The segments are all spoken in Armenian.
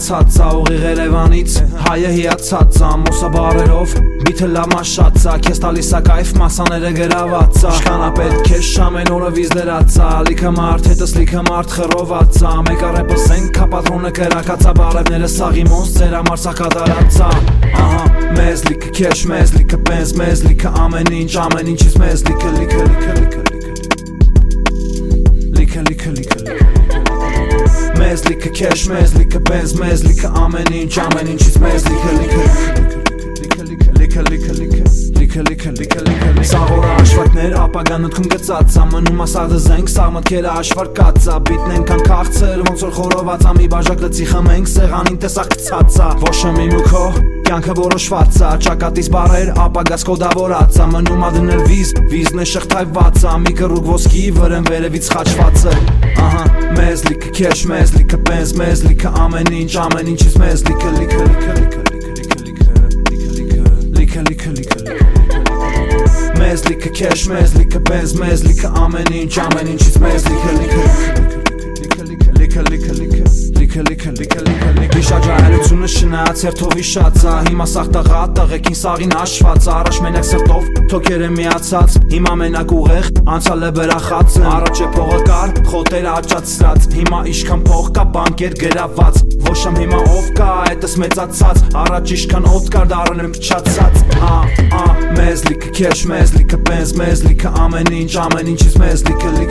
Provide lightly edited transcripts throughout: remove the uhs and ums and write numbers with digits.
հիացածա ուղիղ Երևանից հայը հիացածա մոսաբարերով բիթը լամաշածա քեզ տալիսա կայֆ մասաները գրավածա շկանա պետք է շամեն օրը վիզ դրածա լիքը մարդ հետս լիքը մարդ խռովածա մեկ առեպս են կապատրոնը կրակածա բարևները սաղի մոնստր համար սակադարածա ահա մեզ լիքը քեշ մեզ լիքը բենզ մեզ լիքը ամեն ինչից մեզ լիքը մեզ լիքը քեշ մեզ լիքը բենզ մեզ լիքը ամեն ինչից մեզ Սաղորը աշվարկներ ապագան մտքում գծածա մնում ասաղ դզենք սաղ մտքերը աշվարկածա բիտն ենքան կաղցր ոնց որ խորովածա մի բաժակ լծի խմենք սեղանին տեսակ կծածա Ոշը մի մուքո կյանքը որոշվածա ճակատիս բարեր ապագաս կոդավորածա մնում ադնել վիզն է շղթայվածա մի կռուկ ոսկի վրեն վերևից խաչվածը ահա մեզ լիքը քեշ մեզ լիքը բենզ մեզ լիքը ամեն ինչից մեզ Մեզ լիքը քեշ մեզ լիքը բենզ մեզ լիքը ամեն ինչից մեզ Վիշաջահայրությունը շնայած հերթով իշածա Հիմա սաղ տղա տղեկին սաղին աշվածա Առաջ մենակ սրտով թոքեր է միացած Հիմա մենակ ուղեղ անցալ է բրախած Առաջ է փողը կար խոտերը աճացրած Հիմա իշքան փող կա բանկեր գրաված Ոչ ամ հիմա ով կա այդս մեծացած Առաջ իշքան օդ կար դարն եմ փչացած Մեզ լիքը քեշ մեզ լիքը բենզ մեզ լիքը ամեն ինչից մեզ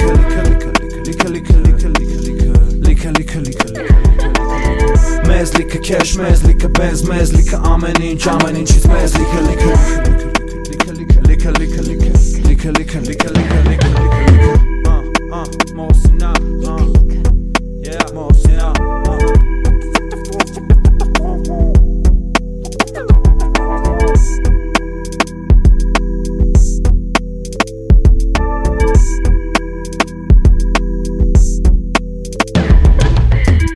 Մեզ լիքը քեշ մեզ լիքը բենզ մեզ լիքը ամեն ինչից մեզ Mosinat